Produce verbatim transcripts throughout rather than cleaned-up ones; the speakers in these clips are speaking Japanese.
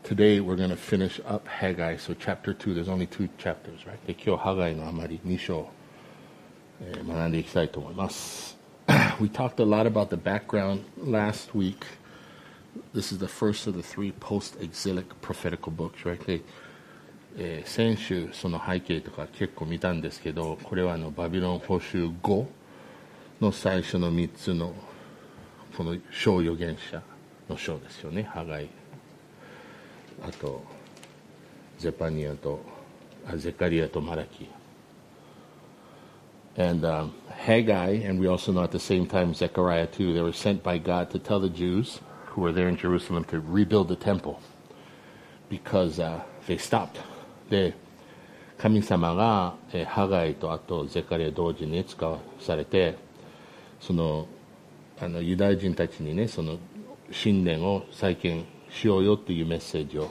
today we're going to finish up Haggai. So chapter two, there's only two chapters, right? で、今日ハガイのあまりに章、えー、学んでいきたいと思います。We talked a lot about the background last week. This is the first of the three post-exilic prophetical books, right? で、えー、先週その背景とか結構見たんですけど、これはあのバビロン捕囚後の最初のみっつのこの小預言者の章ですよね。ハガイ、あとゼパニアとあゼカリアとマラキ。And um, Haggai, and we also know at the same time Zechariah too, they were sent by God to tell the Jews who were there in Jerusalem to rebuild the temple because uh, they stopped. で、神様が、えー、ハガイとあとゼカリア同時に使わされて、そのあのユダヤ人たちにね、その神殿を再建しようよというメッセージを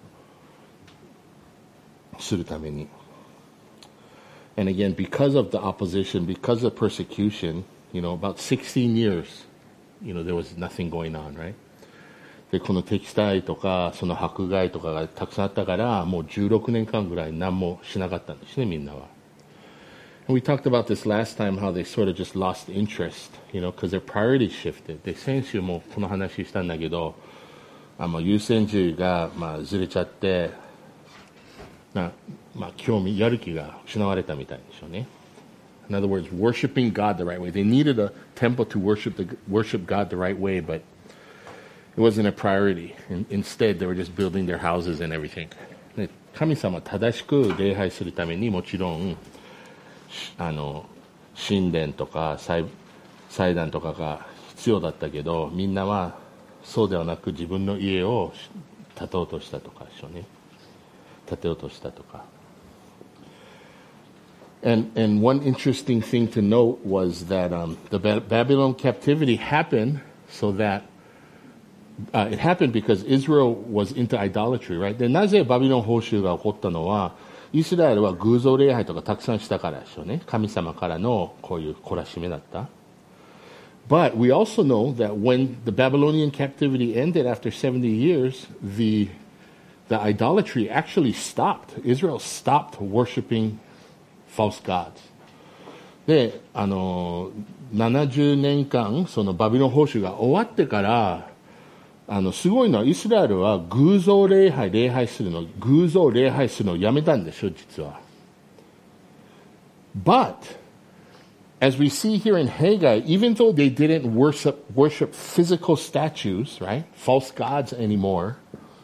するために。And again, because of the opposition, because of persecution, you know, about sixteen years, you know, there was nothing going on, right? で、この敵対とか、その迫害とかがたくさんあったから、もうじゅうろくねんかんぐらい何もしなかったんですね、みんなは。And we talked about this last time, how they sort of just lost interest, you know, because their priorities shifted. で、先週もこの話したんだけど、あの優先順位が、まあ、ずれちゃって、なまあ、興味、やる気が失われたみたいでしょうね。In other words, worshiping God the right way. They needed a temple to worship the worship God the right way, but it wasn't a priority. In, instead, they were just building their houses and everything. で、神様正しく礼拝するためにもちろんあの神殿とか 祭, 祭壇とかが必要だったけど、みんなはそうではなく自分の家を建とうとしたとかでしょうね。建てようとしたとか。And, and one interesting thing to note was that um, the ba- Babylon captivity happened so that uh, it happened because Israel was into idolatry, right? で、なぜバビロン捕囚が起こったのは、イスラエルは偶像礼拝とかたくさんしたからでしょうね。神様からのこういう懲らしめだった。But we also know that when the Babylonian captivity ended after seventy years, the, the idolatry actually stopped. Israel stopped worshiping false gods. で、あの、ななじゅうねんかん、そのバビロン捕囚が終わってから、あの、すごいのはイスラエルは偶像礼拝、礼拝するの、偶像礼拝するのをやめたんでしょ、実は。But, as we see here in Haggai, even though they didn't worship, worship physical statues, right, false gods anymore,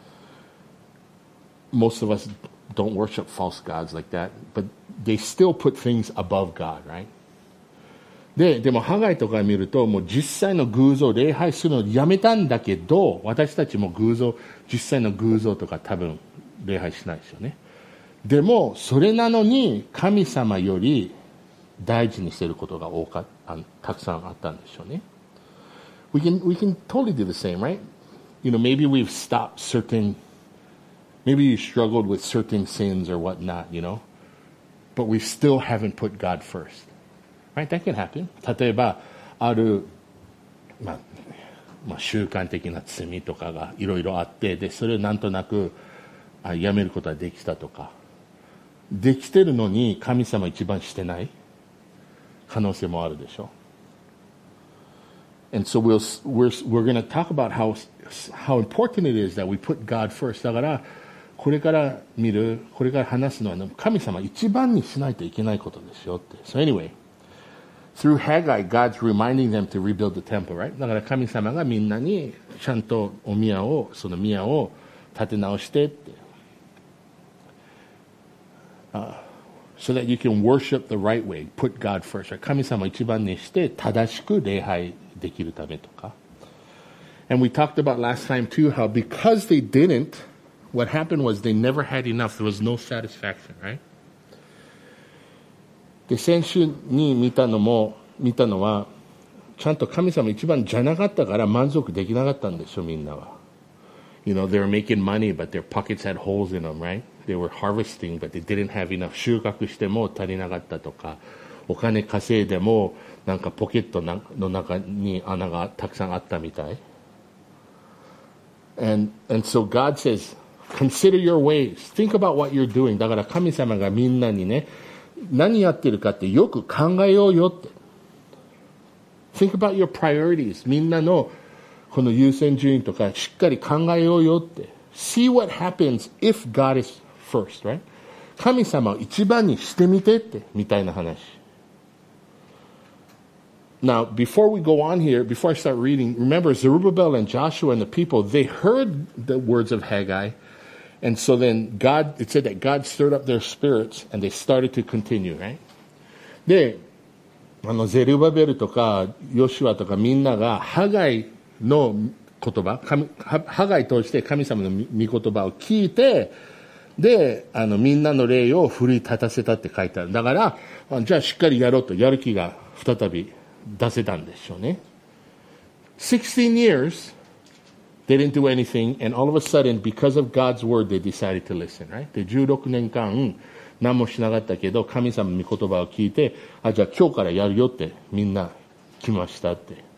most of us don't worship false gods like that, but they still put things above God, right? で、でもハガイとか見ると、もう実際の偶像を礼拝するのをやめたんだけど、私たちも偶像、実際の偶像とか多分礼拝しないですよね。でも、それなのに神様より大事にしていることが多かあたくさんあったんでしょうね。We can, we can totally do the same, right? You know, maybe we've stopped certain, maybe you struggled with certain sins or whatnot, you know, but we still haven't put God first. Right? That can happen. 例えば、ある、まあ、まあ、習慣的な罪とかがいろいろあって、で、それをなんとなくあやめることができたとか、できてるのに神様一番してない可能性もあるでしょ。And so we'll, we're, we're going to talk about how, how important it is that we put God first. だから、これから見る、これから話すのは、神様一番にしないといけないことですよって。So anyway,Through Haggai, God's reminding them to rebuild the temple, right? だから神様がみんなにちゃんとお宮を、その宮を建て直してって。Uh, so that you can worship the right way, put God first, right? 神様を一番にして正しく礼拝できるためとか。And we talked about last time too how because they didn't, what happened was they never had enough. There was no satisfaction, right?で、先週に見たのも、見たのは、ちゃんと神様一番じゃなかったから満足できなかったんでしょ、みんなは。You know, they were making money, but their pockets had holes in them, right? They were harvesting, but they didn't have enough. 収穫しても足りなかったとか、お金稼いでも、なんかポケットの中に穴がたくさんあったみたい。And, and so God says, consider your ways. Think about what you're doing. だから神様がみんなにね、何やってるかってよく考えようよって。Think about your priorities. みんなのこの優先順位とかしっかり考えようよって。See what happens if God is first, right? 神様を一番にしてみてってみたいな話。Now, before we go on here, before I start reading, remember Zerubbabel and Joshua and the people, they heard the words of Haggai, and so then God, it said that God stirred up their spirits, and they started to continue, right? で、あの、ゼルバベルとか、ヨシュアとかみんなが、ハガイの言葉、ハガイ通して神様の御言葉を聞いて、で、あの、みんなの霊を奮い立たせたって書いてある。だから、じゃあしっかりやろうと、やる気が再び出せたんでしょうね。sixteen years, they didn't do anything, and all of a sudden, because of God's word, they decided to listen, right? で、じゅうろくねんかん、何もしなかったけど、神様の御言葉を聞いて、あ、じゃあ今日からやるよって、みんな来ましたって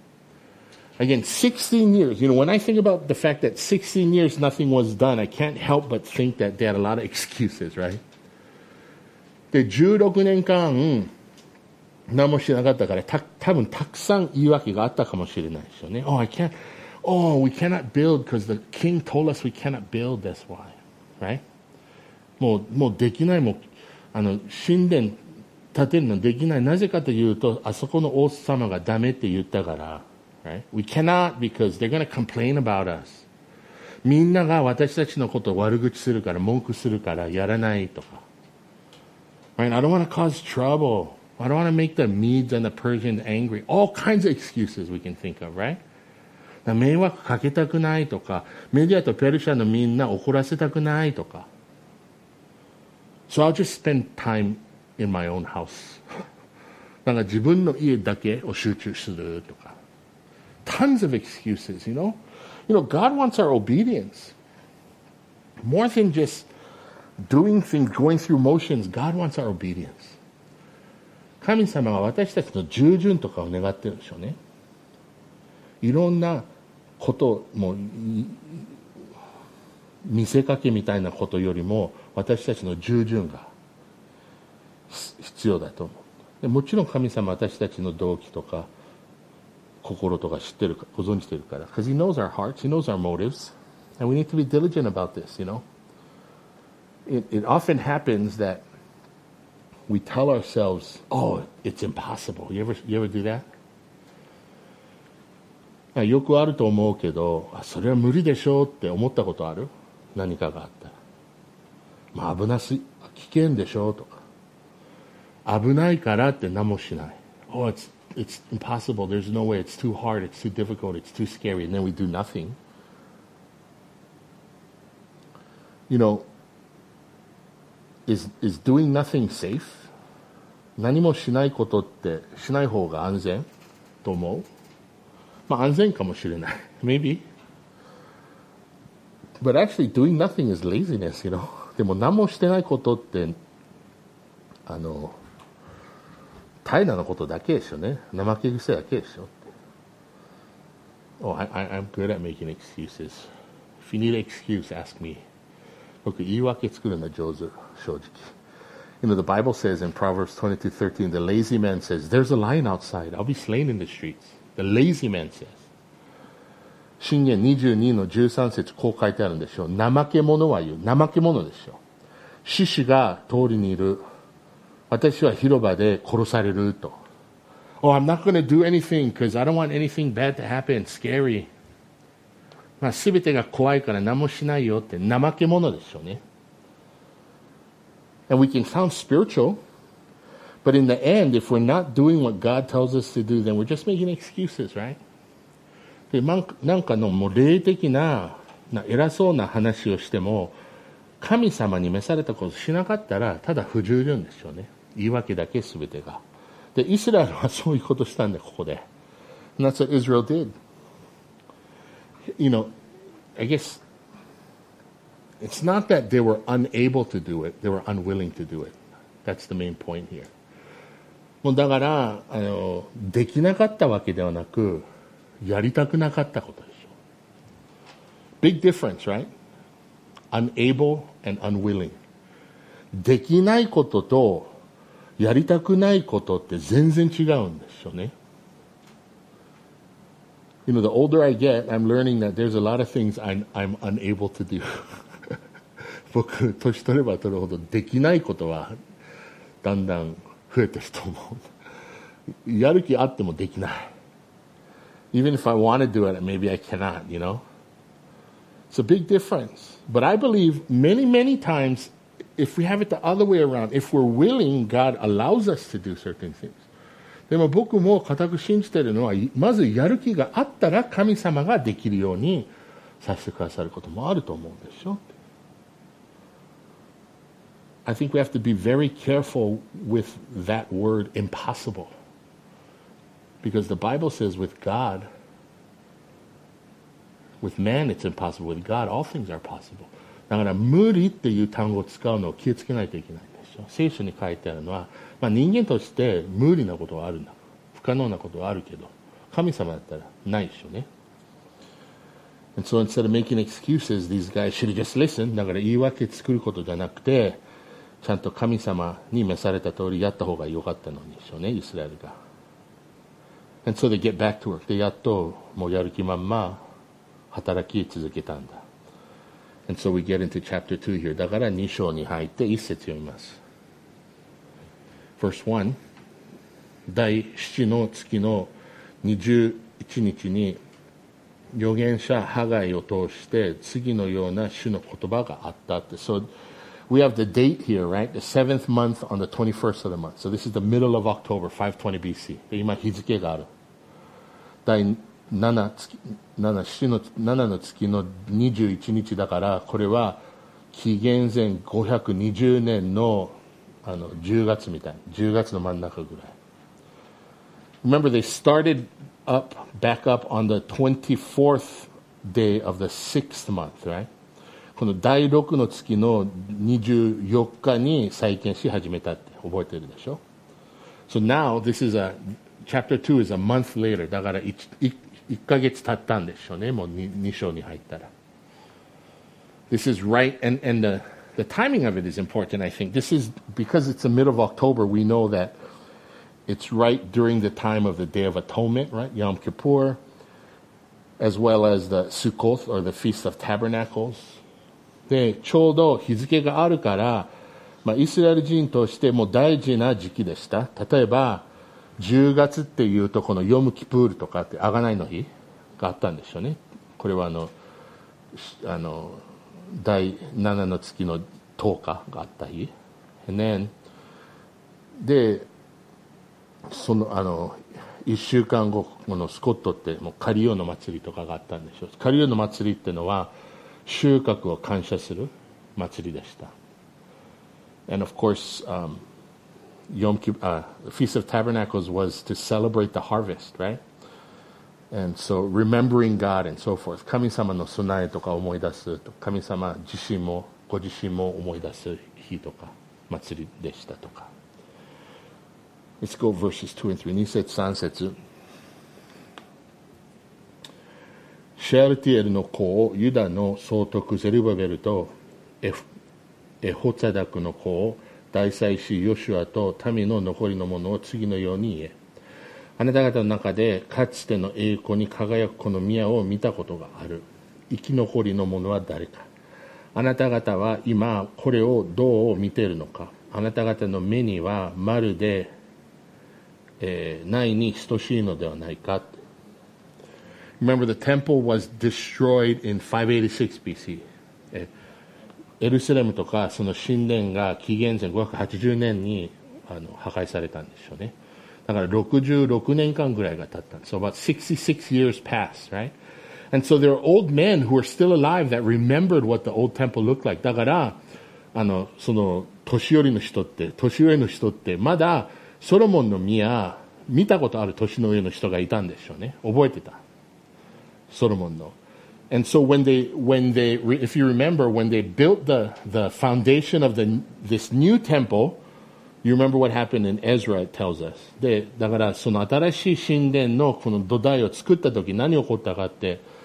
。Again, sixteen years. You know, when I think about the fact that sixteen years nothing was done, I can't help but think that they had a lot of excuses, right? で、じゅうろくねんかん、何もしなかったから、た、多分たくさん言い訳があったかもしれないですよね。Oh, I can't, oh, we cannot build because the king told us we cannot build, that's why. Right? もう、もうできない、もう、あの、神殿建てるのできない。なぜかというと、あそこの王様がダメって言ったから。Right? We cannot because they're going to complain about us. みんなが私たちのことを悪口するから、文句するからやらないとか。Right? I don't want to cause trouble.I don't want to make the Medes and the Persians angry. All kinds of excuses we can think of, right? 迷惑かけたくないとか、メディアとペルシャのみんな怒らせたくないとか。So I'll just spend time in my own house. なんか自分の家だけを集中するとか。Tons of excuses, you know? You know, God wants our obedience. More than just doing things, going through motions, God wants our obedience.神様は私たちの従順とかを願ってるんでしょうね。いろんなことも見せかけみたいなことよりも私たちの従順が必要だと思う。でもちろん神様は私たちの動機とか心とか知ってるかご存知てるから。Because He knows our hearts, He knows our motives, and we need to be diligent about this, you know. It, it often happens that.We tell ourselves, oh, it's impossible. You ever, you ever do that? よくあると思うけど、それは無理でしょうって思ったことある？何かがあったら。まあ危なす、危険でしょうとか。危ないからって何もしない。Oh, it's, it's impossible. There's no way. It's too hard. It's too difficult. It's too scary. And then we do nothing. You know,Is, is doing nothing safe? 何もしないことってしない方が安全と思う？まあ安全かもしれない。Maybe. But actually doing nothing is laziness, you know. でも何もしてないことってあの怠惰なことだけでしょね。怠け癖だけでしょ。Oh, I, I, I'm good at making excuses. If you need an excuse, ask me.僕言い訳作るの上手、正直。You know, the Bible says in Proverbs twenty-two thirteen, the lazy man says, there's a lion outside. I'll be slain in the streets. The lazy man says. 箴言にじゅうにのじゅうさん節こう書いてあるんでしょう。怠け者は言う。怠け者でしょう。獅子が通りにいる。私は広場で殺されると。Oh, I'm not going to do anything because I don't want anything bad to happen. Scary.まあ、全てが怖いから何もしないよって怠け者でしょうね。And we can sound spiritual, but in the end, if we're not doing what God tells us to do, then we're just making excuses, right? で、なんかのもう霊的な、な偉そうな話をしても、神様に召されたことしなかったら、ただ不従順でしょうね。言い訳だけ全てが。で、イスラエルはそういうことしたんで、ここで。And that's what Israel did.You know, I guess it's not that they were unable to do it, they were unwilling to do it. That's the main point here. もうだから、あの、できなかったわけではなく、やりたくなかったことでしょ。Big difference, right? unable and unwilling. できないこととやりたくないことって全然違うんですよね。You know, the older I get, I'm learning that there's a lot of things I'm, I'm unable to do. 僕、年取れば取るほどできないことはだんだん増えてると思う。やる気あってもできない。Even if I want to do it, maybe I cannot, you know? It's a big difference. But I believe many, many times, if we have it the other way around, if we're willing, God allows us to do certain things. でも僕も固く信じているのは、まずやる気があったら神様ができるようにさせてくださることもあると思うんですよ。I think we have to be very careful with that word impossible. Because the Bible says with God, with man it's impossible. With God, all things are possible. だから無理っていう単語を使うのを気をつけないといけないんですよ。聖書に書いてあるのは、まあ、人間として無理なことはあるんだ。不可能なことはあるけど、神様だったらないでしょうね。And so instead of making excuses, these guys should have just listened. だから言い訳作ることじゃなくて、ちゃんと神様に召された通りやった方が良かったのにでしょうね、イスラエルが。And so they get back to work. で、やっともうやる気まんま働き続けたんだ。And so we get into chapter two here. だからに章に入って一節読みます。Verse one. 第七の月の二十一日に預言者ハガイを通して次のような主の言葉があったって。So we have the date here, right? The seventh month on the twenty-first of the month. So this is the middle of October, five twenty B C. で今日付がある。第七月、七、七の、七の月の二十一日だから、これは紀元前ごひゃくにじゅうねんのあのじゅうがつみたいな、じゅうがつの真ん中ぐらい。Remember, they started up, back up on the twenty-fourth day of the sixth month, right? この第六の月のにじゅうよっかに再建し始めたって覚えてるでしょ？ So now, this is a, chapter two is a month later. だからいちヶ月経ったんでしょうね。もう 2, 2章に入ったら。This is right, and, and the, the timing of it is important, I think. This is, because it's the middle of October, we know that it's right during the time of the Day of Atonement, right? Yom Kippur, as well as the Sukkot, or the Feast of Tabernacles. で、ちょうど日付があるから、まあ、イスラエル人としても大事な時期でした。例えば、じゅうがつっていうと、このヨムキプールとかって、あがないの日があったんでしょうね。これはあの、あの、第ななの月のとおかがあった日。ね、で、その、あの、いっしゅうかんご、このスコットって、もうカリオの祭りとかがあったんでしょう。カリオの祭りっていうのは、収穫を感謝する祭りでした。And of course, um, Yom Kippur, uh, the Feast of Tabernacles was to celebrate the harvest, right? And so remembering God and so forth. 神様の備えとか思い出すと、神様自身もご自身も思い出す日とか祭りでしたとか。Let's go verses two and three. に節さん節。シェアルティエルの子、ユダの総督ゼルバベルとエフエホツァダクの子、大祭司ヨシュアと民の残りの者を次のように言え。あなた方の中でかつての栄光に輝くこの宮を見たことがある。生き残りの者は誰か。あなた方は今これをどう見ているのか。あなた方の目にはまるで、えー、ないに等しいのではないか。Remember, the temple was destroyed in five eighty-six B C. エルサレムとかその神殿が紀元前ごひゃくはちじゅうねんにあの破壊されたんでしょうね。だからろくじゅうろくねんかんぐらいが経ったんです。So about sixty-six years passed, right? And so there are old men who are still alive that remembered what the old temple looked like. だからあのその年寄りの人って年上の人ってまだソロモンの宮見たことある年の上の人がいたんでしょうね。覚えてた。Solomon, though. And so when they, when they, if you remember, when they built the, the foundation of the, this new temple, you remember what happened in Ezra, it tells us. で、だからその新しい神殿のこの土台を作った時何起こったかって、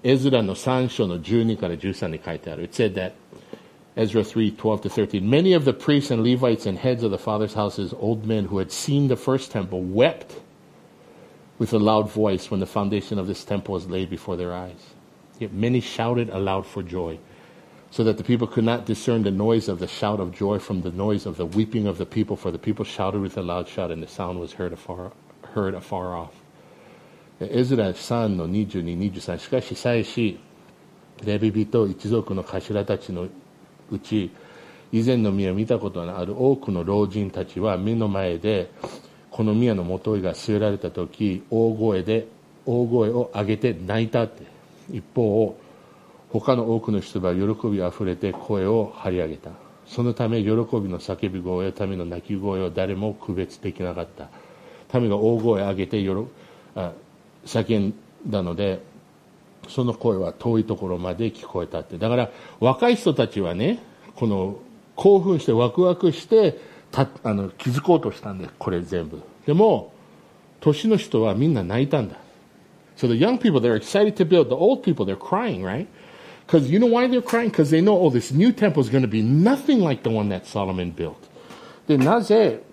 エズラのさん章のじゅうにからじゅうさんに書いてある。It said that Ezra three, twelve to thirteen. Many of the priests and Levites and heads of the father's houses, old men who had seen the first temple, wept with a loud voice when the foundation of this temple was laid before their eyes. Yet many shouted aloud for joy, so that the people could not discern the noise of the shout of joy from the noise of the weeping of the people, for the people shouted with a loud shout, and the sound was heard afar, heard afar off. エズラさんのにじゅうに、にじゅうさん。しかし祭司、レビ人一族の頭たちのうち、以前の宮を見たことのある多くの老人たちは目の前でこの宮の元井が据えられたとき、大声で大声を上げて泣いたって。一方、他の多くの人は喜びあふれて声を張り上げた。そのため喜びの叫び声や民の泣き声を誰も区別できなかった。民が大声を上げてよろあ叫んだので、その声は遠いところまで聞こえたって。だから若い人たちはね、この興奮してワクワクしてたあの気づこうとしたんです、これ全部。でも年の人はみんな泣いたんだ。So the young people, they're excited to build. The old people, they're crying, right? Because you know why they're crying? Because they know, oh, this new temple is going to be nothing like the one that Solomon built. で、なぜ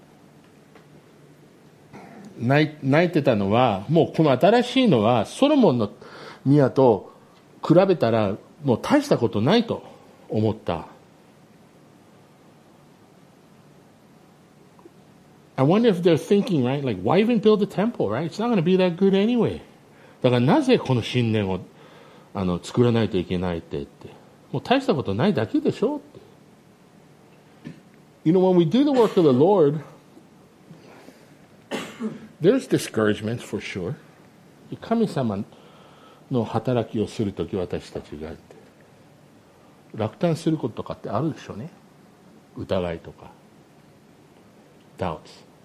泣いてたのは、もうこの新しいのはソロモンの宮と比べたらもう大したことないと思った。I wonder if they're thinking, right? Like, why even build a temple, right? It's not going to be that good anyway. だからなぜこの神殿をあの作らないといけないって言って。もう大したことないだけでしょって。You know, when we do the work of the Lord, there's discouragement for sure. 神様の働きをするとき私たちが落胆することとかってあるでしょうね。疑いとか。Doubts.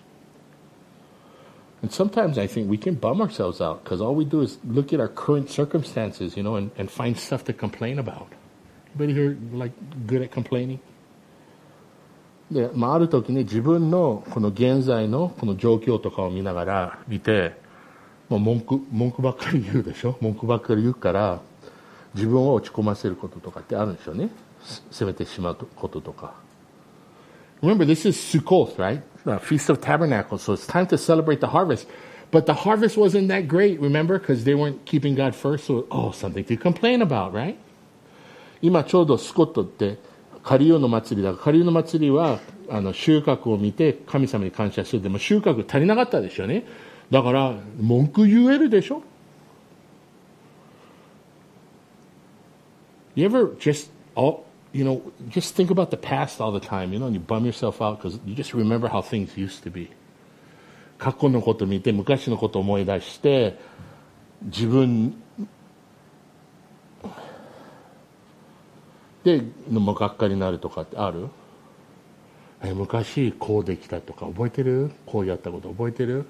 And sometimes I think we can bum ourselves out because all we do is look at our current circumstances, you know, and, and find stuff to complain about. Anybody here like good at complaining? で、まあ、ある時に自分のこの現在のこの状況とかを見ながら見て、もう文句、文句ばっかり言うでしょ。文句ばっかり言うから自分を落ち込ませることとかってあるんでしょうね。責めてしまうこととか。Remember, this is Sukkot, right? The Feast of Tabernacles. So it's time to celebrate the harvest. But the harvest wasn't that great, remember? Because they weren't keeping God first. So, oh, something to complain about, right? 今ちょうどスコットってカリオの祭りだから、カリオの祭りはあの収穫を見て神様に感謝する。でも収穫足りなかったでしょうね。だから文句言えるでしょ。You ever just all you know, just think about the past all the time, you know, and you bum yourself out because you just remember how things used to be. 過去のこと見て、昔のことを思い出して、自分でのもがっかりになるとかってある？え、昔こうできたとか覚えてる？こうやったこと覚えてる？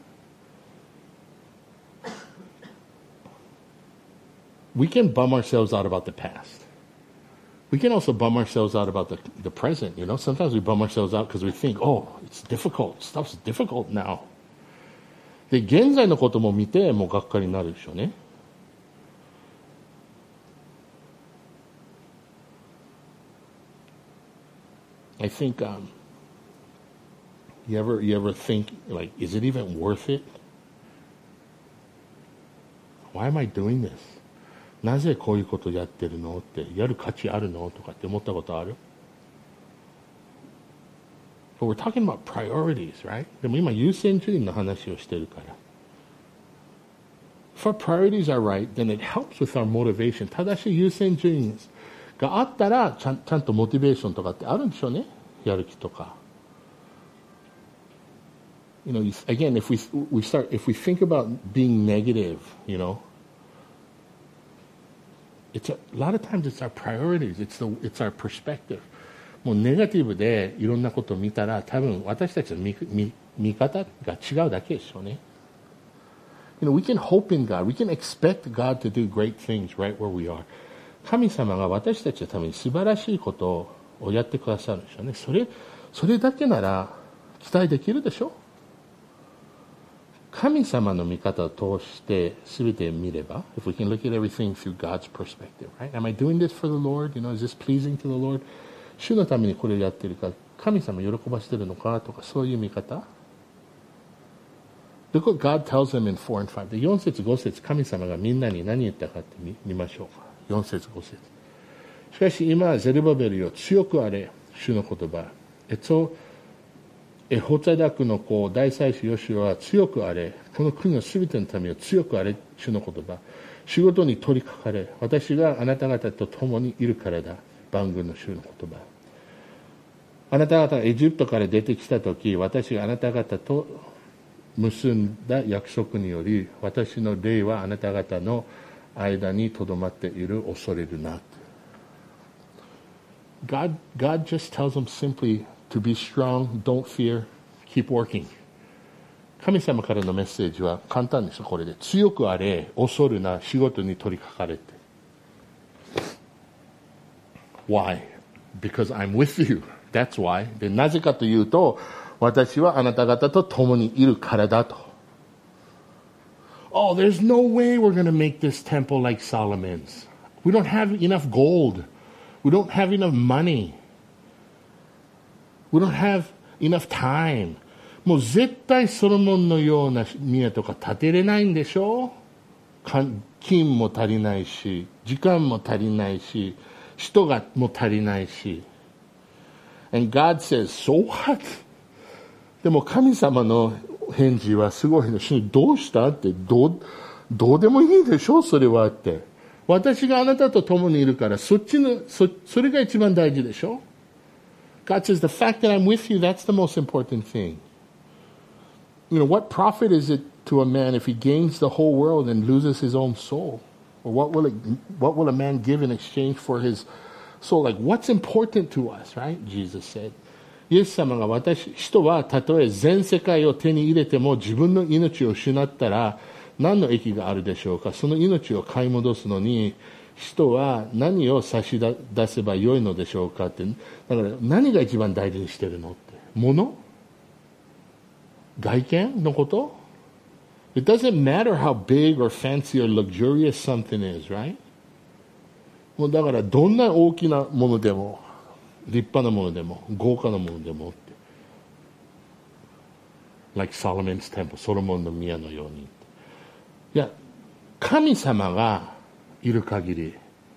We can bum ourselves out about the past.We can also bum ourselves out about the, the present, you know. Sometimes we bum ourselves out because we think, oh, it's difficult. Stuff's difficult now. で、現在のことも見て、もうがっかりになるでしょうね。I think, um, you ever, you ever think, like, is it even worth it? Why am I doing this?なぜこういうことやってるのってやる価値あるのとかって思ったことある？ But we're talking about priorities, right? でも今優先順位の話をしてるから。If our priorities are right, then it helps with our motivation. 正しい優先順位があったらちゃん、ちゃんとモチベーションとかってあるんでしょうね。やる気とか。You know, again, if we, we start, if we think about being negative, you know,It's a, a lot of times it's our priorities. It's the, it's our perspective. もうネガティブでいろんなことを見たら多分私たちの 見, 見, 見方が違うだけでしょうね。You know, we can hope in God. We can expect God to do great things right where we are. 神様が私たちのために素晴らしいことをやってくださるでしょうね。それ、それだけなら期待できるでしょ。 神様の見方を通して全て見れば、if we can look at everything through God's perspective, right? Am I doing this for the Lord? You know, is this pleasing to the Lord? 主のためにこれをやってるか、神様を喜ばしてるのかとか、そういう見方。Look what God tells them in four and five. で、よん節ご節、神様がみんなに何言ったかって 見, 見ましょうか。よん節ご節。しかし今はゼルバベルよ、強くあれ、主の言葉。えと、エホツァダクの子、大祭司ヨシュアは強くあれ、この国のすべてのためを強くあれ、主の言葉。仕事に取り掛かれ、私があなた方と共にいるからだ。万軍の主の言葉。あなた方がエジプトから出てきたとき、私があなた方と結んだ約束により、私の霊はあなた方の間にとどまっている、恐れるな。God, God just tells them simply to be strong, don't fear, keep working. 神様からのメッセージは簡単ですよ、これで。強くあれ、恐るな、仕事に取り掛かれて。Why? Because I'm with you. That's why. で、なぜかというと、私はあなた方と共にいるからだと。Oh, there's no way we're going to make this temple like Solomon's. We don't have enough gold. We don't have enough money. We don't have enough time. もう絶対ソロモンのような宮とか建てれないんでしょ？金も足りないし、時間も足りないし、人がも足りないし。And God says, so what? でも神様の返事はすごいの。どうしたってどう、どうでもいいでしょそれはって。私があなたと共にいるからそっちの、そ、それが一番大事でしょ God says, the fact that I'm with you, that's the most important thing. You know, what profit is it to a man if he gains the whole world and loses his own soul? Or what will it, what will a man give in exchange for his soul? Like, what's important to us, right? Jesus said. イエス様が私、人はたとえ全世界を手に入れても自分の命を失ったら何の益があるでしょうか。その命を買い戻すのに人は何を差し出せばよいのでしょうかって。だから何が一番大事にしてるのって。物？外見のこと？ It doesn't matter how big or fancy or luxurious something is, right? もうだからどんな大きなものでも立派なものでも豪華なものでもって Like Solomon's temple ソロモンの宮のように。いや神様がいる限り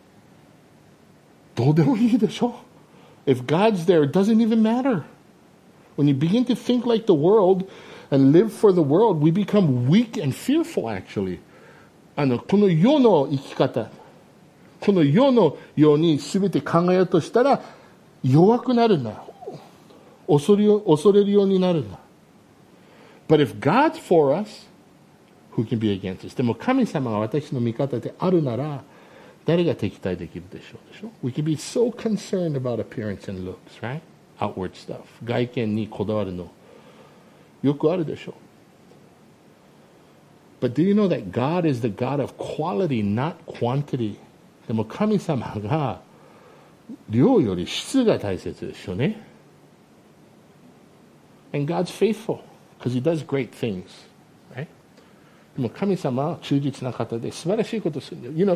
どうでもいいでしょ。 If God's there, it doesn't even matter. When you begin to think like the world and live for the world, we become weak and fearful actually. あのこの世の生き方、この世のように全て考えようとしたら弱くなるんだ。恐れ、恐れるようになるんだ。But if God's for us, who can be against us? でも神様が私の味方であるなら誰が敵対できるでしょうでしょ。We can be so concerned about appearance and looks, right? Outward stuff. 外見にこだわるのよくあるでしょう。But do you know that God is the God of quality, not quantity? でも神様が量より質が大切ですよね。And God's faithful because He does great things, right? でも神様は忠実な方で素晴らしいことをするんだよ。You know,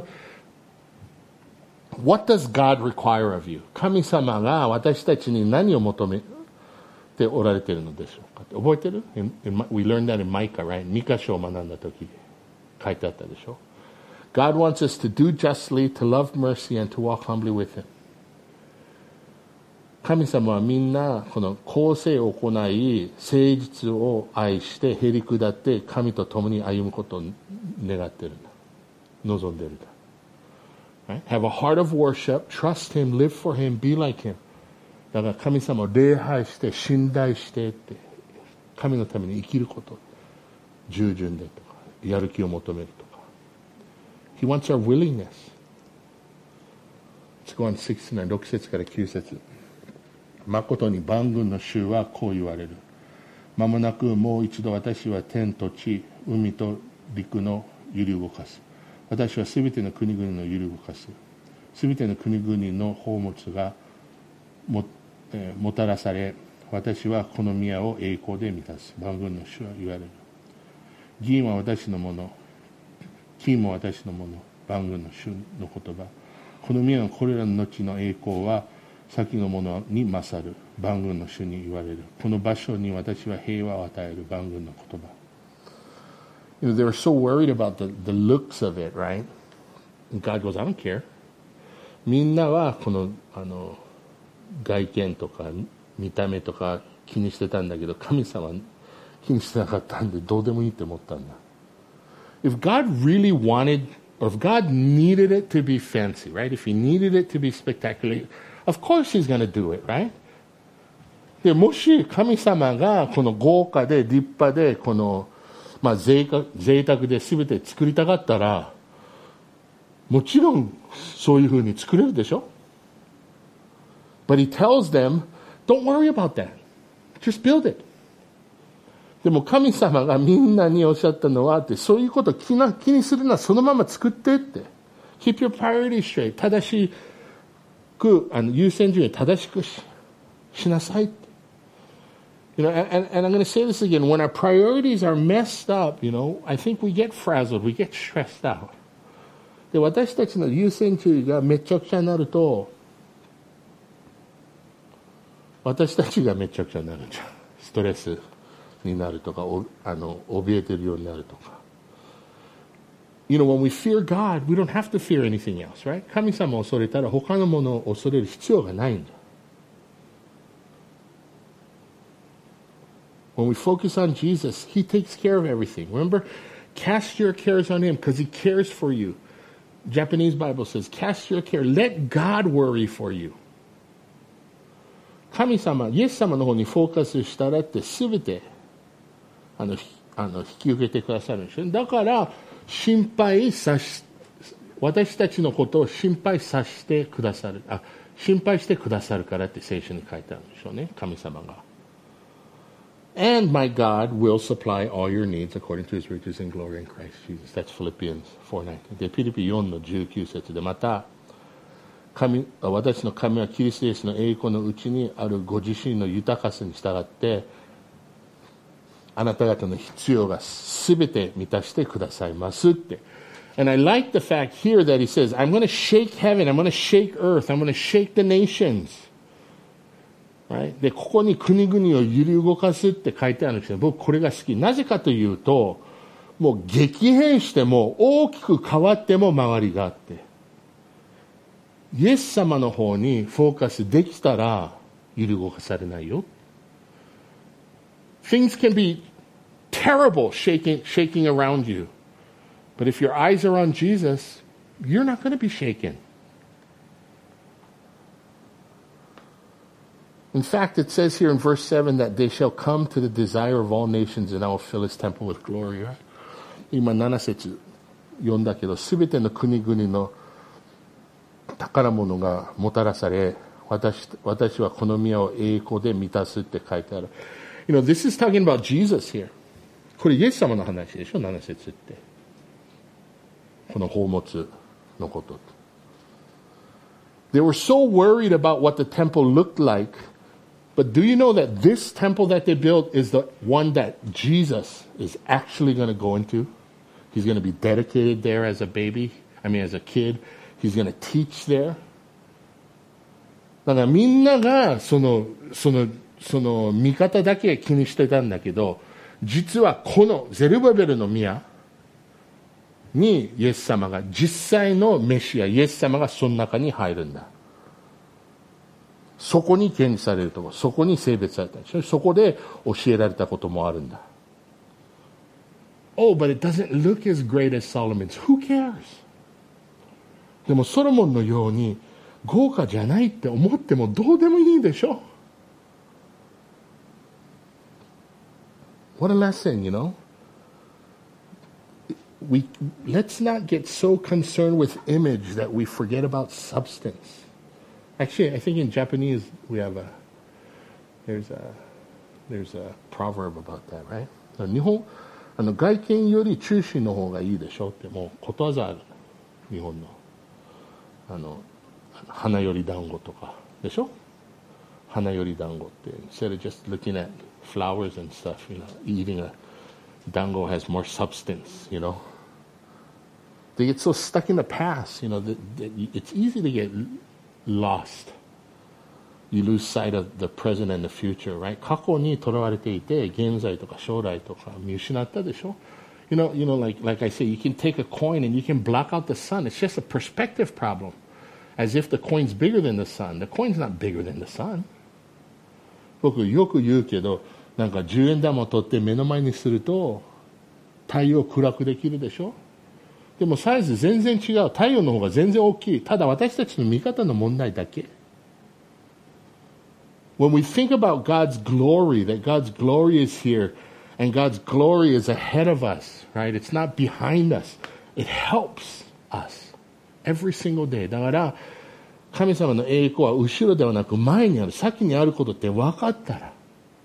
what does God require of you? 神様が私たちに何を求めておられているのでしょうか。覚えてる？ in, in, We learned that in Micah, right? ミカ書を学んだ時書いてあったでしょ。God wants us to do justly, to love mercy, and to walk humbly with Him. 神様はみんなこの公正を行い、誠実を愛してへり下って神と共に歩むことを願っているんだ。望んでいるんだ。Right? Have a heart of worship, trust Him, live for Him, be like Him. だから神様を礼拝して信頼してって神のために生きること、従順でとかやる気を求めるとか。He wants our willingness. Let's go on sixty-nine, ろく節からきゅう節。誠に万軍の主はこう言われる。間もなくもう一度私は天と地、海と陸の揺り動かす。私はすべての国々の揺り動かす。すべての国々の宝物が も,、えー、もたらされ、私はこの宮を栄光で満たす。万軍の主は言われる。 銀は私のもの、金も私のもの、万軍の主の言葉。この宮のこれらの後の栄光は先のものに勝る。万軍の主に言われる。この場所に私は平和を与える。万軍の言葉。You know, they were so worried about the, the looks of it, right? And God goes, I don't care. みんなはこの、あの、外見とか見た目とか気にしてたんだけど、神様は気にしてなかったんで、どうでもいいって思ったんだ。If God really wanted, or if God needed it to be fancy, right? If he needed it to be spectacular, of course he's going to do it, right? で、もし神様がこの豪華で立派で、この、まあ、贅沢、贅沢で全て作りたかったら、もちろんそういうふうに作れるでしょ？ But he tells them, don't worry about that. Just build it. でも神様がみんなにおっしゃったのはって、そういうことを気な気にするのはそのまま作ってって。Keep your priorities straight. 正しく、あの優先順位正しくし、しなさいって。You know, and, and I'm going to say this again. When our priorities are messed up, you know, I think we get frazzled, we get stressed out. で、私たちの優先順位がめちゃくちゃになると、私たちがめちゃくちゃになるんじゃん。ストレスになるとか、おあの怯えてるようになるとか。You know, when we fear God, we don't have to fear anything else, right? 神様を恐れたら他のものを恐れる必要がないんだ。When we focus on Jesus, he takes care of everything. Remember, cast your cares on him because he cares for you. Japanese Bible says, cast your care. Let God worry for you. 神様、イエス様の方にフォーカスしたらってすべてあのあの引き受けてくださるんですよ。だから心配さし、私たちのことを心配させてくださる。あ、心配してくださるからって聖書に書いてあるんでしょうね、神様が。And my God will supply all your needs according to his riches and glory in Christ Jesus. That's Philippians four nineteen. で、ピリピよんのじゅうきゅう節でまた、神私の神はキリストイエスの栄光のうちにあるご自身の豊かさに従って、あなた方の必要がすべて満たしてくださいますって。And I like the fact here that he says, I'm going to shake heaven, I'm going to shake earth, I'm going to shake the nations.Right? で、ここに国々を揺り動かすって書いてあるんですけど、僕これが好き。なぜかというと、もう激変しても大きく変わっても周りがあって、イエス様の方にフォーカスできたら揺り動かされないよ。Things can be terrible shaking, shaking around you. But if your eyes are on Jesus, you're not going to be shaken.In fact, it says here in verse seven that they shall come to the desire of all nations and I will fill his temple with glory. Right? 今なな節読んだけど、すべての国々の宝物がもたらされ、私、私はこの宮を栄光で満たすって書いてある。You know, this is talking about Jesus here. これイエス様の話でしょ、なな節って。この宝物のこと。They were so worried about what the temple looked like.But do you know that this temple that they built is the one that Jesus is actually going to go into? He's going to be dedicated there as a baby. I mean, as a kid. He's going to teach there. だからみんながその、その、その見方だけ気にしてたんだけど、実はこのゼルバベルの宮にイエス様が実際のメシア、イエス様がその中に入るんだ。そこに検事されるところ、そこに性別された。そこで教えられたこともあるんだ。Oh, but it doesn't look as great as Solomon's. Who cares? でもソロモンのように豪華じゃないって思ってもどうでもいいでしょ。What a lesson, you know? We, let's not get so concerned with image that we forget about substance.Actually, I think in Japanese we have a there's a there's a proverb about that, right? 日本あの外見より中心の方がいいでしょってもうことわざある。日本のあの花より団子とかでしょ？花より団子って instead of just looking at flowers and stuff, you know, eating a dango has more substance, you know. They get so stuck in the past, you know, that, that it's easy to get lost. You lose sight of the present and the future, right? 過去にとらわれていて、現在とか将来とか見失ったでしょ? You know, you know, like like I say, you can take a coin and you can block out the sun. It's just a perspective problem, as if the coin's bigger than the sun. The coin's not bigger than the sun. 僕よく言うけど、なんかじゅうえん玉を取って目の前にすると太陽を暗くできるでしょ。でもサイズ全然違う。太陽の方が全然大きい。ただ私たちの見方の問題だけ。When we think about God's glory, that God's glory is here, and God's glory is ahead of us, right? It's not behind us. It helps us every single day. だから神様の栄光は後ろではなく前にある、先にあることって分かったら、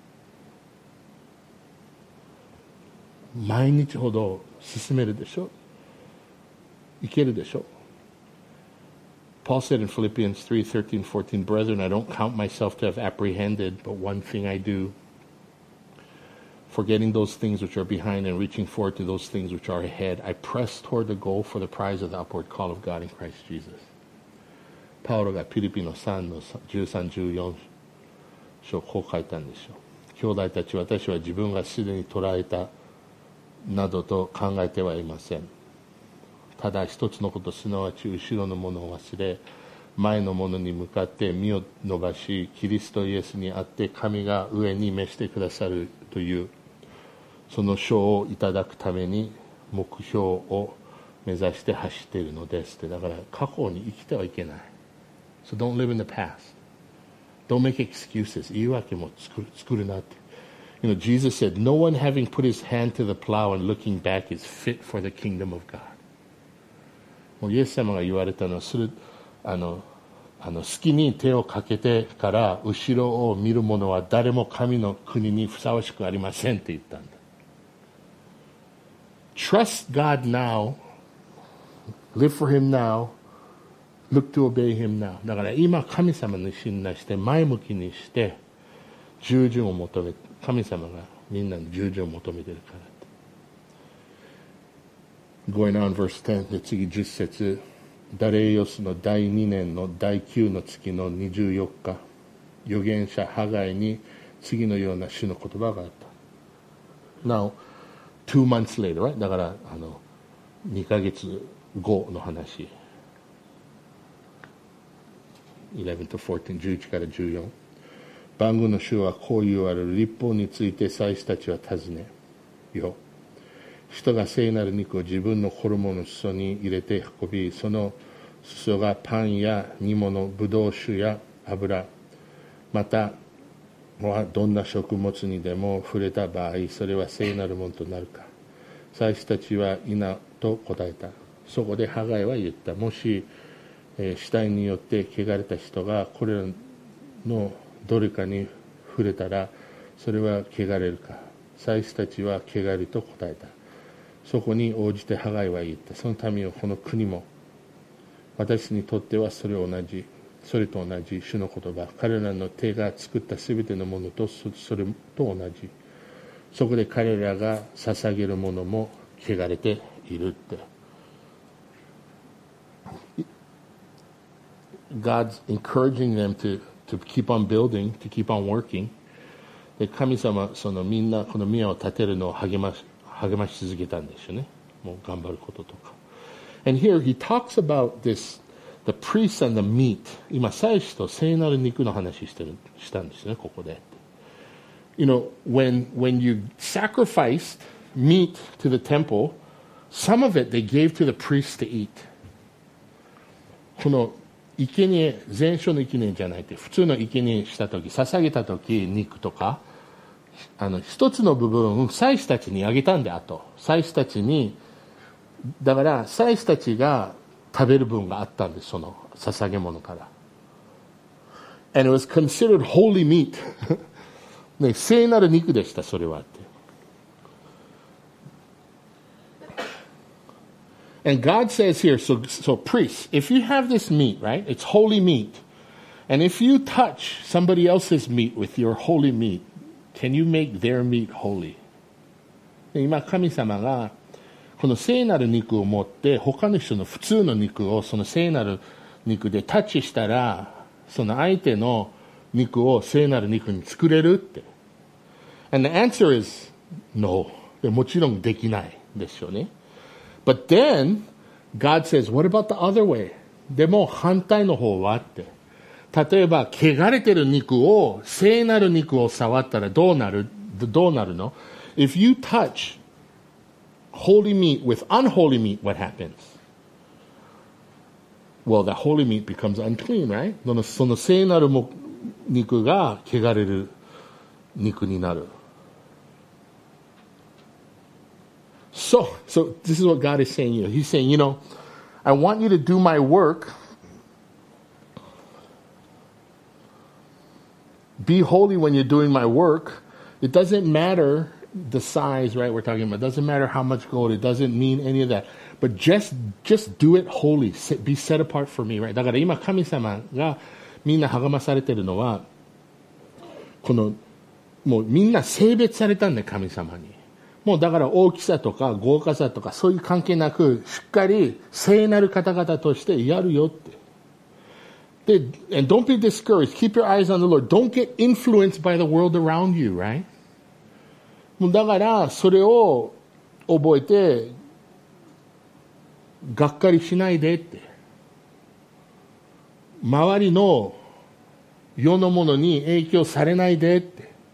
毎日ほど進めるでしょ。いけるでしょ。Paul said in Philippians three, thirteen, fourteen, Brethren, I don't count myself to have apprehended, but one thing I do, forgetting those things which are behind and reaching forward to those things which are ahead, I press toward the goal for the prize of the upward call of God in Christ Jesus. パウロがピリピのさんのじゅうさん、じゅうよん章こう書いたんでしょう。兄弟たち、私は自分がすでに捉えたなどと考えてはいません。ただ一つのこと、すなわち後ろのものを忘れ、前のものに向かって身を伸ばし、キリストイエスにあって神が上に召してくださるというその賞をいただくために目標を目指して走っているのですって。だから過去に生きてはいけない。 So don't live in the past. Don't make excuses. 言い訳も作る、作るなって。You know, Jesus said, no one having put his hand to the plow and looking back is fit for the kingdom of God. もうイエス様が言われたのは、するあのあの好きに手をかけてから後ろを見る者は誰も神の国にふさわしくありませんって言ったんだ。Trust God now, live for Him now, look to obey Him now. だから今神様に信頼して前向きにして従順を求め、神様がみんなに従順を求めてるから。Going on verse ten で次じゅっ節、ダレイオスのだいにねんのだいきゅうの月のにじゅうよっか、預言者ハガイに次のような主の言葉があった。Now, two months later, right? だからあのにかげつごの話。eleven to fourteen、じゅういちからじゅうよん。万軍の主はこう言われる。立法について祭司たちは尋ねよ。人が聖なる肉を自分の衣の裾に入れて運び、その裾がパンや煮物、ぶどう酒や油、またはどんな食物にでも触れた場合、それは聖なるものとなるか。祭司たちはいなと答えた。そこでハガイは言った。もし、えー、死体によって汚れた人がこれらのどれかに触れたら、それは汚れるか。祭司たちは汚れると答えた。そこに応じてハガイは言った。その民をこの国も私にとってはそれ同じそれと同じ主の言葉、彼らの手が作ったすべてのものとそれと同じ。そこで彼らが捧げるものも汚れているって。 God's encouraging them to, to keep on building, to keep on working. で神様そのみんなこの宮を建てるのを励まし励まし続けたんですよね。もう頑張ることとか。And here he talks about this, the priests and the meat. 今祭司と聖なる肉の話してるしたんですね、ここで。You know, when when you sacrificed meat to the temple, some of it they gave to the priests to eat. この生贄、全焼の生贄じゃないって、普通の生贄したとき、捧げたとき肉とか。あの一つの部分祭司たちにあげたんで、あと祭司たちにだから祭司たちが食べる分があったんです、その捧げ物から。 And it was considered holy meat ね、聖なる肉でした、それはって。 And God says here, so, so priests, if you have this meat, right, it's holy meat, and if you touch somebody else's meat with your holy meat, can you make their meat holy? で今神様がこの聖なる肉を持って他の人の普通の肉をその聖なる肉でタッチしたらその相手の肉を聖なる肉に作れるって。And the answer is no. もちろんできないですよね。But then God says, what about the other way? でも反対の方はって。例えば汚れてる肉を聖なる肉を触ったらどうなるどうなるの If you touch holy meat with unholy meat, what happens? Well, the holy meat becomes unclean, right? その、その聖なる肉が汚れる肉になる。So, so this is what God is saying here. He's saying, you know, I want you to do my work. Be holy when you're doing my work. It doesn't matter the size, right? We're talking about. It doesn't matter how much gold. It doesn't mean any of that. But just, just do it holy. Be set apart for me, right? だから今神様がみんな励まされてるのは、このもうみんな性別されたんだよ神様に。もうだから大きさとか豪華さとかそういう関係なくしっかり聖なる方々としてやるよって。で、and don't be discouraged. Keep your eyes on the Lord. Don't get influenced by the world around you, right? もうだからそれを覚えてがっかりしないでって。周りの世のものに影響されないでって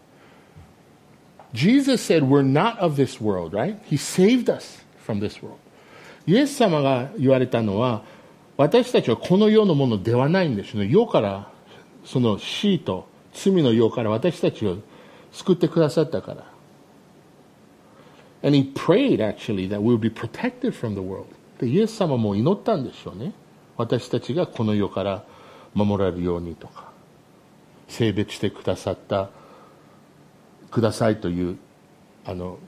。Jesus said we're not of this world, right? He saved us from this world. イエス様が言われたのは、私たちはこの世のものではないんですね。世から、その死と罪の世から私たちを救ってくださったから。And he prayed actually that we would be protected from the world. で、イエス様も祈ったんでしょうね。私たちがこの世から守られるようにとか、性別してくださった、くださいという、あの、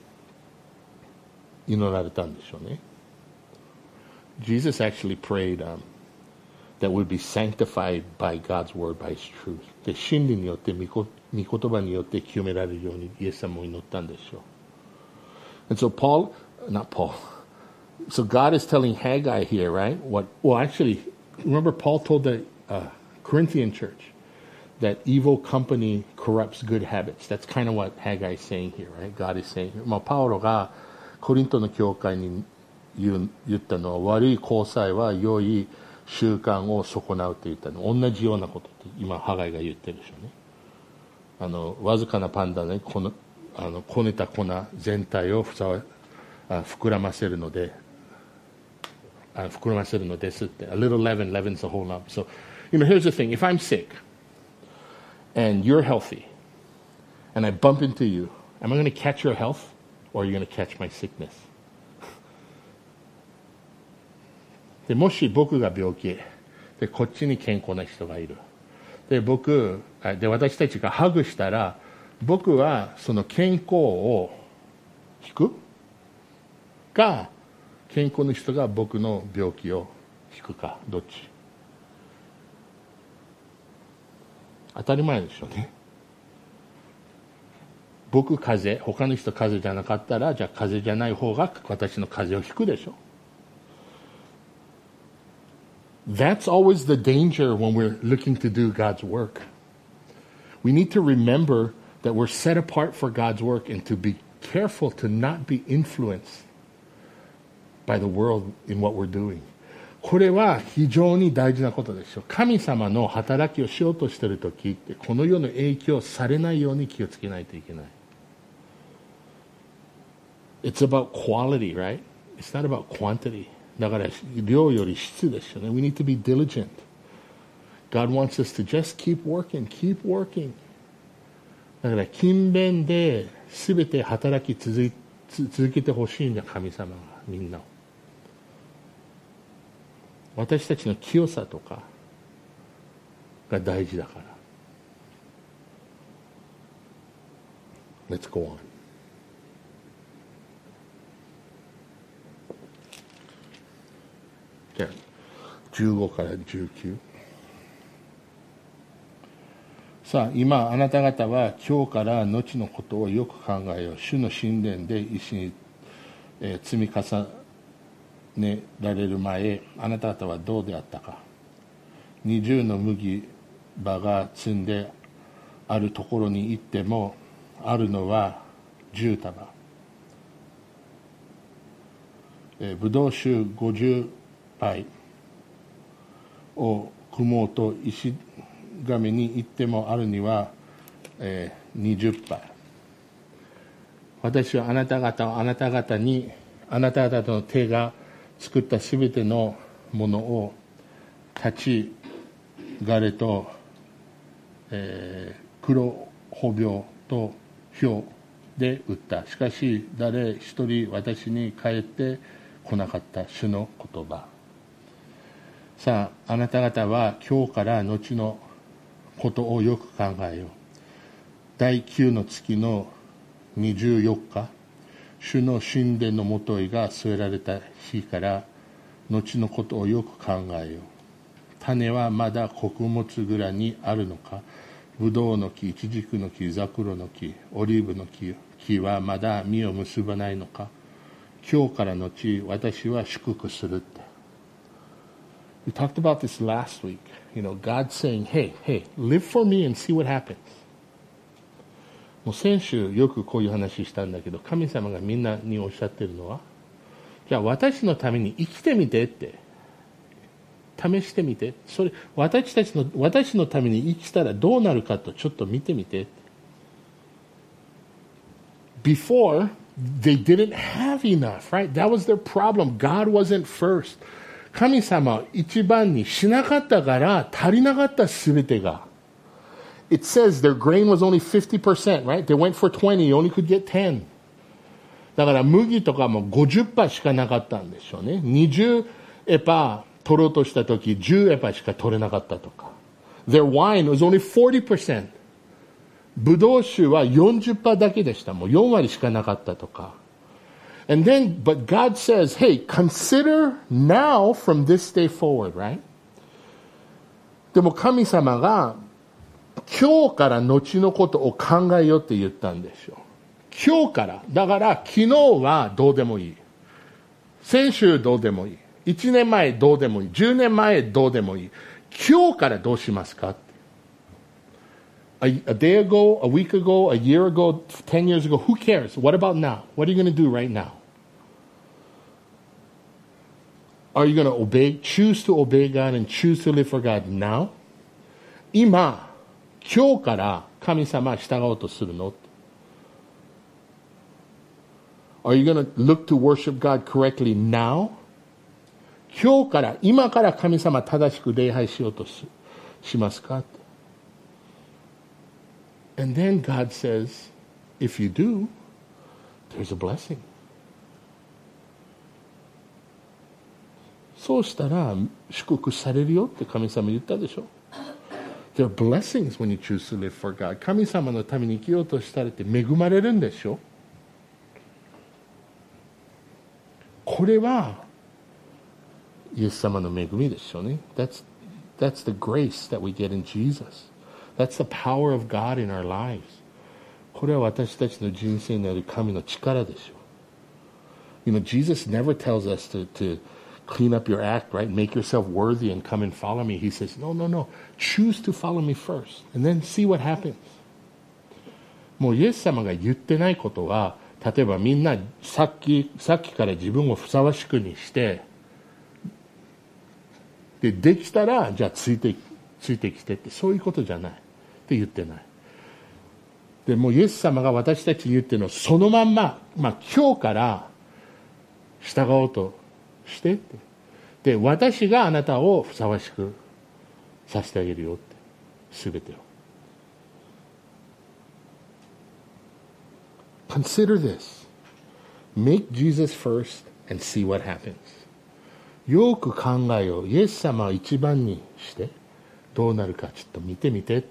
祈られたんでしょうね。Jesus actually prayed、um, that we'd be sanctified by God's word, by His truth. で、真理によって、御言葉によって清められるようにイエス様も祈ったんでしょう。And so Paul, not Paul, so God is telling Haggai here, right? What? Well, actually, remember Paul told the uh, Corinthian church that evil company corrupts good habits. That's kind of what Haggai is saying here, right? God is saying here. まあ、パウロがコリントの教会に言う、言ったのは、悪い交際は良い習慣を損なうと言ったの。同じようなことって今ハガイが言ってるでしょうね。あのわずかなパンダね、このあのこねた粉全体をふさわあ膨らませるので、あ膨らませるのですって。A little leaven leavens the whole lump. So, you know, here's the thing. If I'm sick and you're healthy, and I bump into you, am I going to catch your health, or are you going to catch my sickness? でもし僕が病気でこっちに健康な人がいるで僕で私たちがハグしたら僕はその健康を引くか健康の人が僕の病気を引くかどっち当たり前でしょうね。僕風邪他の人風邪じゃなかったらじゃあ風邪じゃない方が私の風邪を引くでしょ。That's always the danger when we're looking to do God's work. We need to remember that we're set apart for God's work and to be careful to not be influenced by the world in what we're doing. これは非常に大事なことですよ。神様の働きをしようとしているときってこの世の影響されないように気をつけないといけない。It's about quality, right? It's not about quantity. だから量より質ですよね。We need to be diligent. God wants us to just keep working, keep working. だから勤勉で全て働き続い続けてほしいんだ神様がみんなを。私たちの清さとかが大事だから。Let's go on. じゃあじゅうごからじゅうきゅう。 さあ今あなた方は今日から後のことをよく考えよう。主の神殿で石に、えー、積み重ねられる前、あなた方はどうであったか。二重の麦場が積んであるところに行っても、あるのは十束、えー、ブドウ酒五十杯を組もうと石神に行ってもあるには、えー、にじゅっぱい。私はあなた方をあなた方にあなた方の手が作ったすべてのものを立ち枯と、えー、黒穂病と氷で打った。しかし誰一人私に帰ってこなかった。主の言葉。さああなた方は今日から後のことをよく考えよう。第九の月のにじゅうよっか、主の神殿のもといが据えられた日から後のことをよく考えよう。種はまだ穀物蔵にあるのか。ぶどうの木、イチジクの木、ザクロの木、オリーブの木、木はまだ実を結ばないのか。今日から後私は祝福するって。We talked about this last week. You know, God saying, hey, hey, live for me and see what happens. もう先週よくこういう話したんだけど、神様がみんなにおっしゃってるのは、じゃあ私のために生きてみてって。試してみて。それ、私たちの、私のために生きたらどうなるかとちょっと見てみて。Before, they didn't have enough, right? That was their problem. God wasn't first. 神様一番にしなかったから足りなかったすべてが。It says their grain was only fifty percent, right? They went for twenty, you only could get ten. だから麦とかもごじゅっパーしかなかったんでしょうね。にじゅうエパー取ろうとしたときじゅうエパーしか取れなかったとか。Their wine was only forty percent. ブドウ酒はよんじゅっパーだけでした。もうよんわりしかなかったとか。And then, but God says, hey, consider now from this day forward, right? でも神様が今日から後のことを考えようって言ったんでしょう。今日から。だから昨日はどうでもいい。先週どうでもいい。いちねんまえどうでもいい。じゅうねんまえどうでもいい。今日からどうしますか？ A, a day ago, a week ago, a year ago, ten years ago, who cares? What about now? What are you going to do right now? Are you going to obey, choose to obey God and choose to live for God now? 今、今日から神様に従おうとするの？ Are you going to look to worship God correctly now? 今日から、今から神様正しく礼拝しようと し, しますか？ And then God says, if you do, there's a blessing. そうしたら祝福されるよって神様言ったでしょ。There are blessings when you choose to live for God. 神様のために生きようとしたらって恵まれるんでしょ。これはイエス様の恵みでしょうね。That's, that's the grace that we get in Jesus. That's the power of God in our lives. これは私たちの人生にある神の力でしょう。You know, Jesus never tells us to, to clean up your act, right? Make yourself worthy and come and follow me. He says, no, no, no. Choose to follow me first and then see what happens. もうイエス様が言ってないことは、例えばみんなさっき、さっきから自分をふさわしくにして、で、できたら、じゃあついて、ついてきてって、そういうことじゃない。って言ってない。で、もうイエス様が私たちに言ってるのは、そのまんま、まあ今日から従おうとしてって。で、私があなたをふさわしくさせてあげるよって。すべてを。Consider this. Make Jesus first and see what happens. よく考えよう。イエス様を一番にしてどうなるかちょっと見てみてって。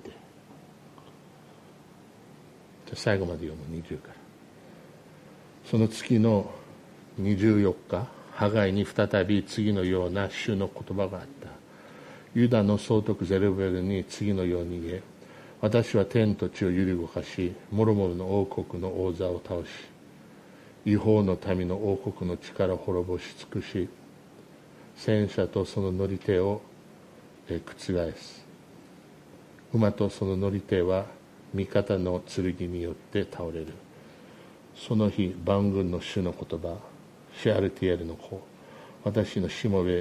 じゃあ最後まで読むにじゅうから。その月のにじゅうよっか、ハガイに再び次のような主の言葉があった。ユダの総督ゼルバベルに次のように言え。 私は天と地を揺り動かし、もろもろの王国の王座を倒し、違法の民の王国の力を滅ぼし尽くし、戦車とその乗り手を覆す。馬とその乗り手は味方の剣によって倒れる。その日、万軍の主の言葉、シェアルティエルの子、私のしもべ、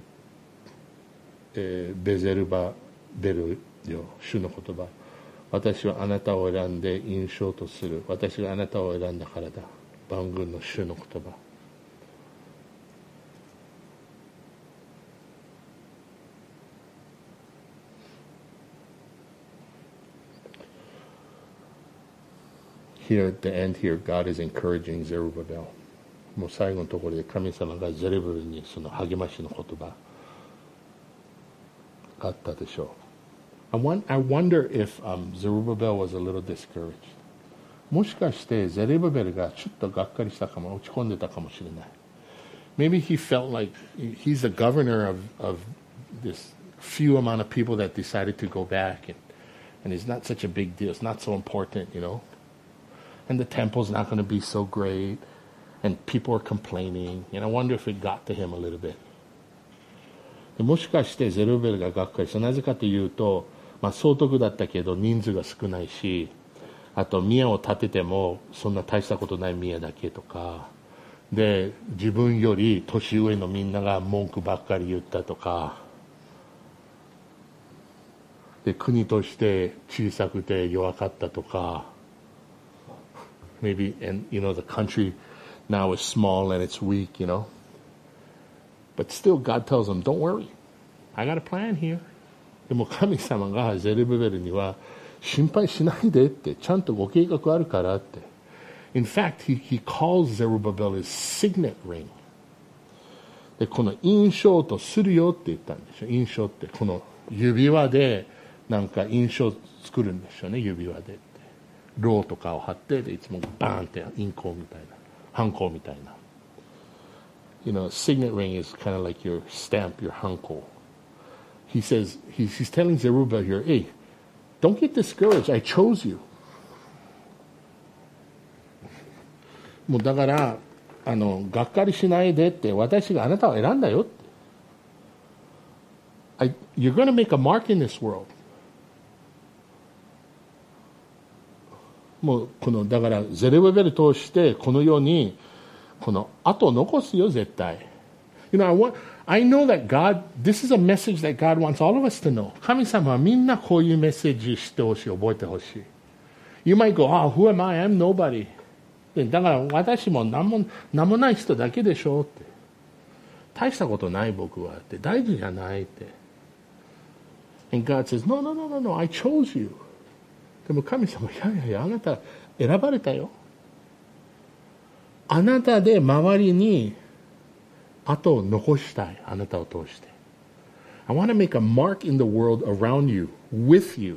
えー、ベゼルバベルよ、主の言葉、私はあなたを選んで印象とする。私があなたを選んだからだ。万軍の主の言葉。Here at the end here, God is encouraging Zerubbabel. もう最後のところで神様がゼルバベルにその励ましの言葉があったでしょう。I, want, I wonder if、um, Zerubbabel was a little discouraged. もしかしてゼルバベルがちょっとがっかりしたかも、落ち込んでたかもしれない。Maybe he felt like he's the governor of, of this few amount of people that decided to go back, and, and it's not such a big deal. It's not so important, you know. And the temple's not going to be so great, and people are complaining. And I wonder if it got to him a little bit. もしかしてゼルバベルががっかりした。なぜかというと、まあ、総督だったけど人数が少ないし、あと宮を建ててもそんな大したことない宮だけとかで、自分より年上のみんなが文句ばっかり言ったとかで、国として小さくて弱かったとか、 maybe, and you know, the country now is small and it's weak, you know, but still God tells them, don't worry, I got a plan here. でも神様がゼルバベルには心配しないでって、ちゃんとご計画あるからって。In fact, he, he calls Zerubbabel his signet ring. で、この印象とするよって言ったんでしょ。印象ってこの指輪でなんか印象作るんでしょうね、指輪でって。ローとかを貼って、でいつもバーンって印稿みたいな、ハンコみたいな。You know, signet ring is kind of like your stamp, your ハンコ。He says, he's, he's telling Zerubbabel here, hey, don't get discouraged. I chose you. もうだから、あの、がっかりしないでって、私があなたを選んだよって。I, you're going to make a mark in this world. もう、この、だから、ゼルバベル通して、このように、この後を残すよ、絶対。You know, I want, I know that God, this is a message that God wants all of us to know. 神様はみんなこういうメッセージしてほしい、覚えてほしい。You might go, oh, who am I? I'm nobody. だから私も何も、何もない人だけでしょって。大したことない僕はって。大事じゃないって。And God says, no, no, no, no, no, I chose you. でも神様、いやいやいや、あなた選ばれたよ。あなたで周りに後を残したい。あなたを通して。I want to make a mark in the world around you, with you.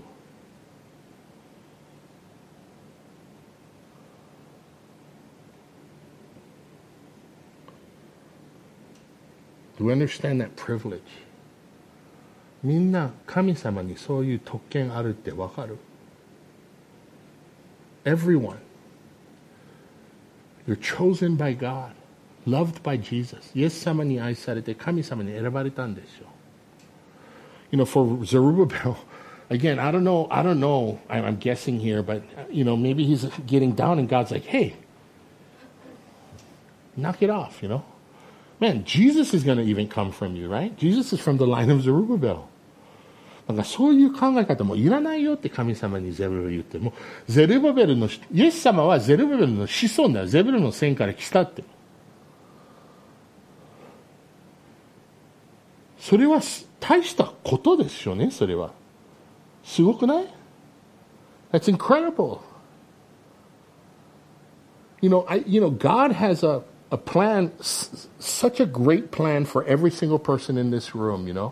Do you understand that privilege? みんな神様にそういう特権あるってわかる？ Everyone. You're chosen by God, loved by Jesus. イエス様に愛されて神様に選ばれたんでしょう。You know, for Zerubbabel, again, I don't know, I don't know, I'm guessing here, but, you know, maybe he's getting down and God's like, hey, knock it off, you know. Man, Jesus is going to even come from you, right? Jesus is from the line of Zerubbabel. なんかそういう考え方もいらないよって神様にゼルバベル言って、もうゼルバベルの、イエス様はゼルバベルの子孫だよ。ゼルバベルの線から来たって。それは大したことですよね、それは。すごくない？ That's incredible. You know, I, you know, God has a, a plan, such a great plan for every single person in this room, you know.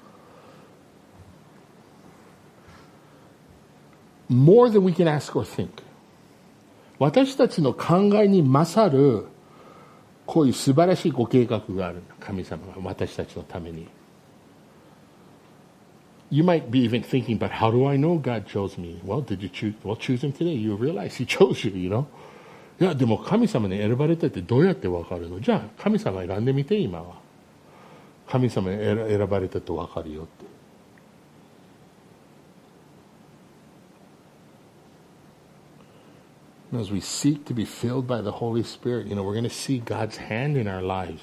More than we can ask or think. 私たちの考えに勝るこういう素晴らしいご計画がある。神様が私たちのために。 you might be even thinking, but how do I know God chose me? Well, did you choose? Well, choose him today. You realize he chose you, you know? いや、でも神様に選ばれたってどうやってわかるの？じゃあ、神様選んでみて、今は。神様に選ばれたとわかるよって。As we seek to be filled by the Holy Spirit, you know, we're going to see God's hand in our lives.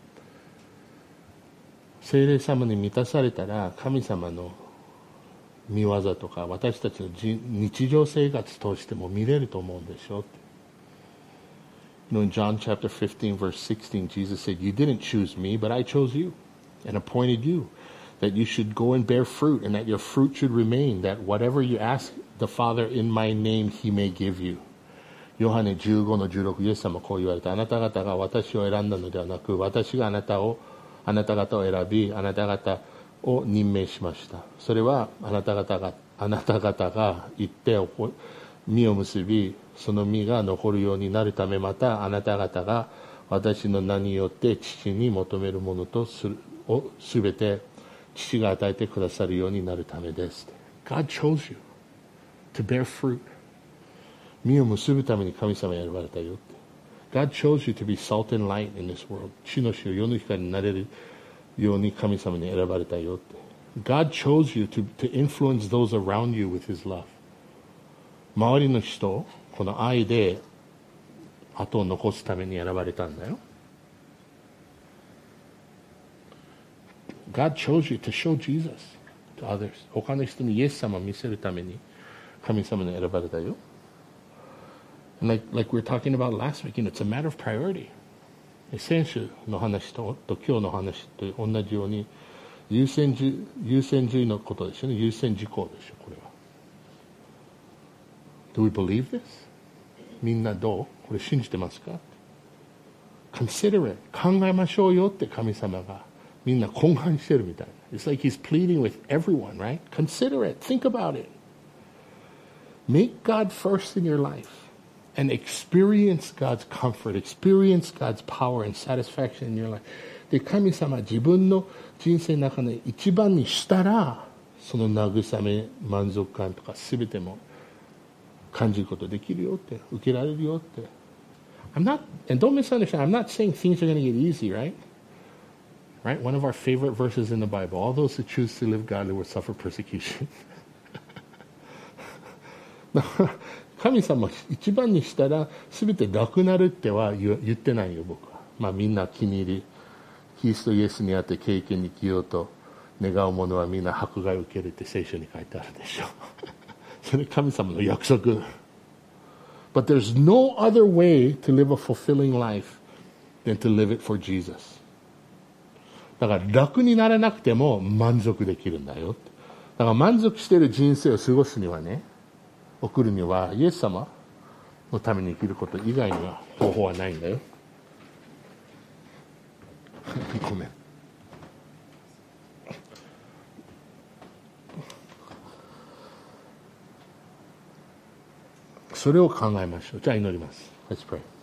聖霊様に満たされたら、神様の見業とか私たちの日常生活としても見れると思うんでしょう。You know, in John chapter fifteen, verse sixteen, Jesus said, "You didn't choose me, but I chose you and appointed you, that you should go and bear fruit, and that your fruit should remain, that whatever you ask the Father in my name, he may give you." ヨハネじゅうごのじゅうろく、イエス様はこう言われた。あなた方が私を選んだのではなく、私があなたを、あなた方を選び、あなた方を任命しました。それはあなた方が、あなた方が行って実を結び、その実が残るようになるため、またあなた方が私の名によって父に求めるものとするをすべて父が与えてくださるようになるためです。God chose you to bear fruit. 実を結ぶために神様に選ばれたよって。God chose you to be salt and light in this world. 地の塩、世の光になれるように神様に選ばれたよって。God chose you to, to influence those around you with His love. 周りの人をこの愛で後を残すために選ばれたんだよ。God chose you to show Jesus to others. 他の人にイエス様を見せるために神様に選ばれたよ。And like, like we were talking about last week, you know, it's a matter of priority. 選手の話とと今日の話と同じように優先順優先順位のことですよね。優先事項でしょ、これは。Do we believe this? みんなどう？これ信じてますか？ Consider it. 考えましょうよって神様がみんな懇願してるみたいな。It's like He's pleading with everyone, right? Consider it. Think about it. Make God first in your life and experience God's comfort, experience God's power and satisfaction in your life. で、神様自分の人生の中で一番にしたら、その慰め、満足感とか全ても感じることできるよって、受けられるよって。I'm not, and don't misunderstand, I'm not saying things are going to get easy, right? Right? One of our favorite verses in the Bible, all those who choose to live godly will suffer persecution. 神様一番にしたら全て楽なるっては言ってないよ、僕は。まあみんな気に入り、キリストイエスにあって経験に生きようと願う者はみんな迫害を受けるって聖書に書いてあるでしょ。それ神様の約束。But there's no other way to live a fulfilling life than to live it for Jesus. だから楽にならなくても満足できるんだよ。だから満足している人生を過ごすにはね、送るにはイエス様のために生きること以外には方法はないんだよ。ごめん。それを考えましょう。じゃあ祈ります。Let's pray.